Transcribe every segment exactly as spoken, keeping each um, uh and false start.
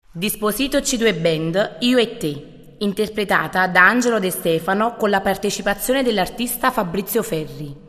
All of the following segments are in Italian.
Disposito C due Band, Io e te, interpretata da Angelo De Stefano con la partecipazione dell'artista Fabrizio Ferri.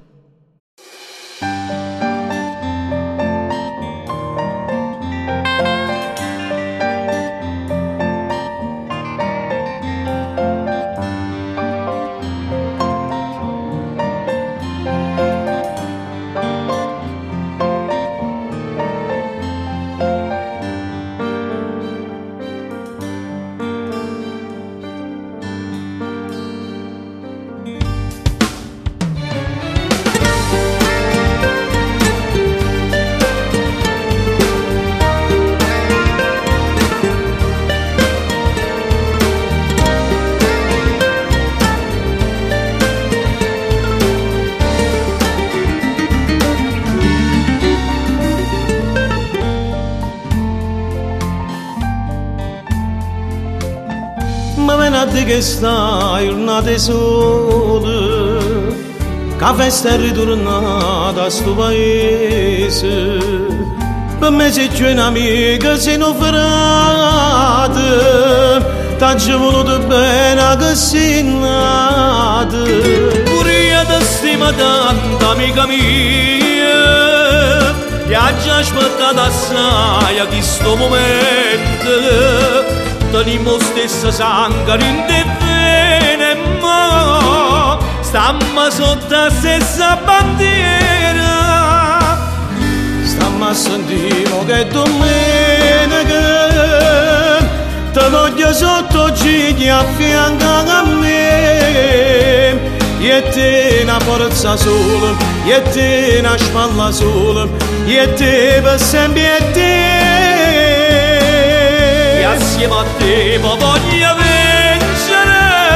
Ma venate che stai giornate sole, che festa è ritornata a sto paese. Per me sei già un'amica, sei un frate, t'ho voluto bene che sei nata. Pure io ti stimo tanto, amica mia, ti ho già aspettato assai a questo momento. Tenimo stessa sangue in te vene, ma stamma sotto la stessa bandiera. Stamma a sentire che domenica ti voglio sotto gigli a fianco a me. E te una forza sola, e te una spalla sola, e te per sempre e te. Assieme a te ma voglio vincere,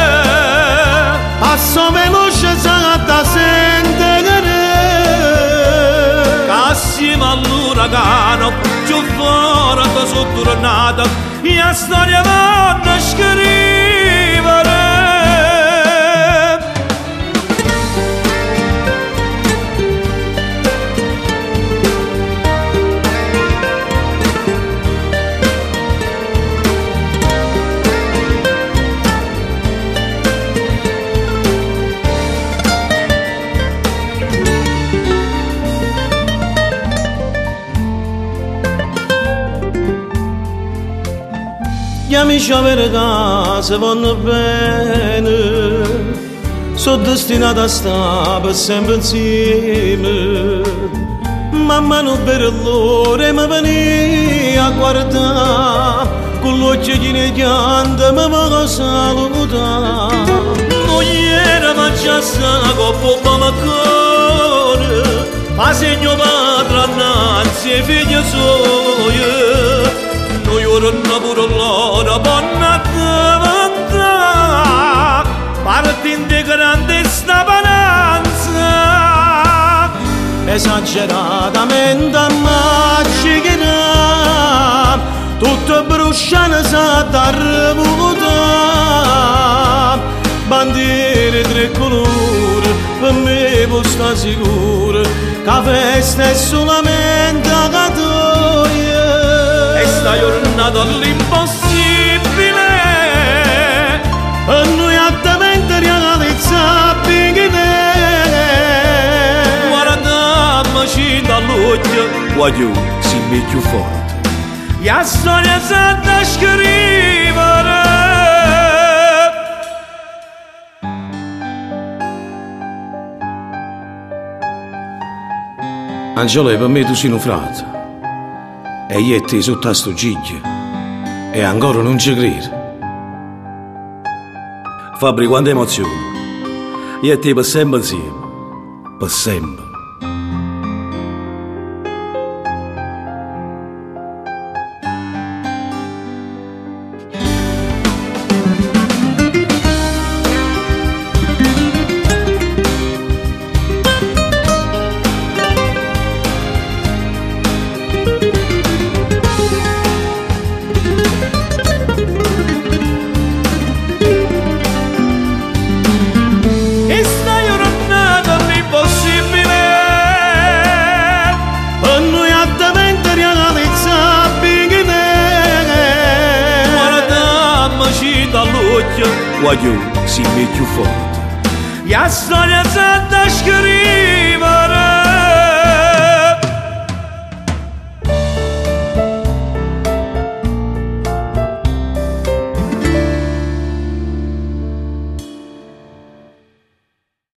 passo veloce senza sentire, assieme all'uragano più forte sono tornata e la storia vanno a scrivere. Gli amici a avere casa vanno bene, sono destinati a stare per sempre insieme. Mamma non per loro mi veniva a guardare, con l'occhio che ne chianta mi va salutare. Non era mangiata con balcone, ma segno padre annanzi e figli suoi. Noi ora pure loro vanno davanti, partendo di grande stapananza, esageratamente magica, tutto bruciano sotto revuta. Bandiere tre colori, per me può stare sicuro, che la festa è solamente a tua. Sta giornata all'impossibile e noi altamente realizzabili. Guardiamoci dall'occhio, voglio si mi più forte, e la storia sa da scrivere. Angelo, per me tu sei un frate. E io e te sotto a sto giglio e ancora non ci credo. Fabri, quanta emozione. Io e te per sempre insieme, per sempre. E sta giornata all'impossibile occhio, voglio si più forte. La storia c'è da scrivere